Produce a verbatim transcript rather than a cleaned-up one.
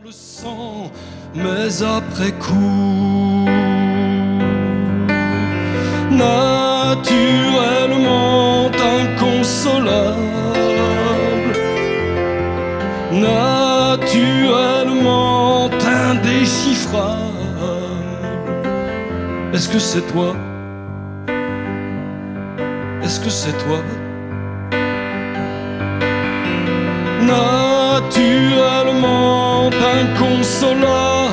le sang, mais après coup, naturellement inconsolable, naturellement indéchiffrable. Est-ce que c'est toi? Est-ce que c'est toi? Naturellement inconsolable,